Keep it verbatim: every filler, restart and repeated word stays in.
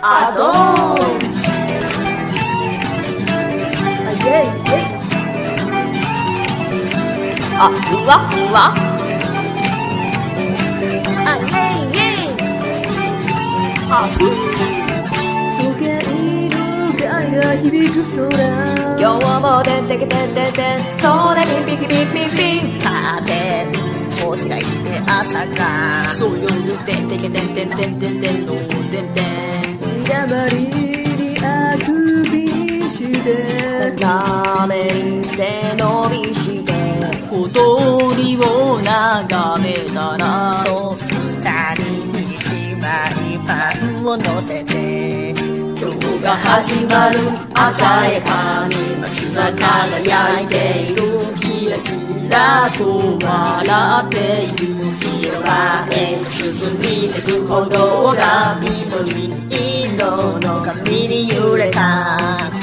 あどんあイェイイェイあふわふわあイェイイェイあふ時計の鐘が響く空今日もてんてけてんてんてんそれピピキピピピカーテンもう開いて朝がそう夜てんてけてんてんてんてんてんのてんてん日だまりにあくびして画面で伸びして小鳥を眺めたらそう二人に一枚パンを乗せて今日が始まる鮮やかに街は輝いているキラキラと笑っている広場へ進みてく歩道が緑色の髪に揺れた